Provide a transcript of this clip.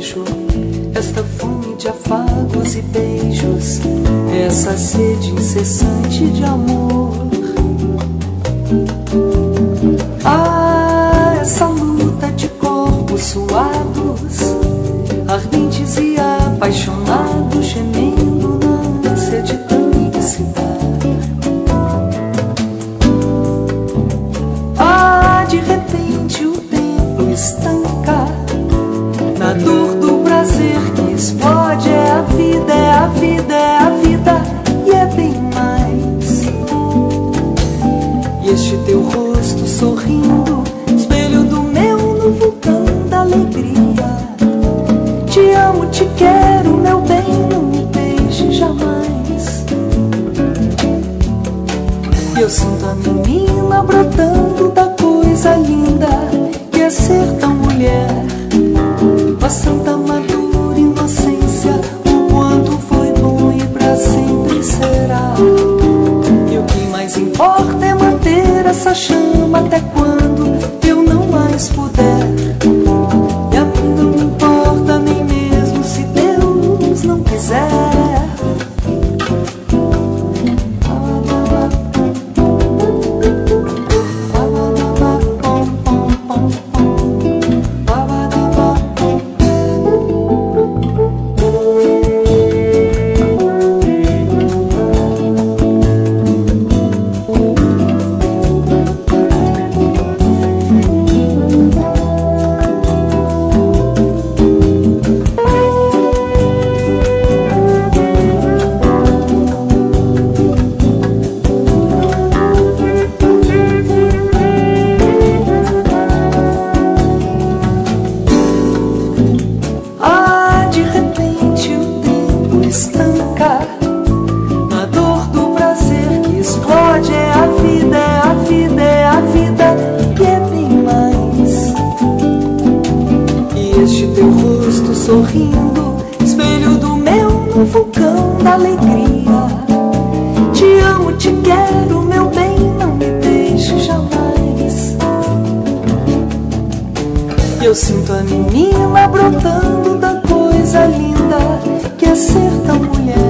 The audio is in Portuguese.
desejo, esta fome de afagos e beijos, essa sede incessante de amor. Ah, essa luta de corpos suados, ardentes e apaixonados, gemendo na ânsia de tanto se dar. Ah, de repente o tempo estanca na dor do prazer que explode. É a vida, é a vida, é a vida, e é bem mais. E este teu rosto sorrindo, espelho do meu no vulcão da alegria. Te amo, te quero, meu bem, não me deixe jamais. E eu sinto a menina brotando da coisa linda que é ser tão mulher. A santa madura inocência, o quanto foi bom e pra sempre será. E o que mais importa é manter essa chama até quando eu não mais puder. E a mim não me importa nem mesmo se Deus não quiser. Sorrindo, espelho do meu no vulcão da alegria. Te amo, te quero, meu bem, não me deixe jamais. E eu sinto a menina brotando da coisa linda que é ser tão mulher.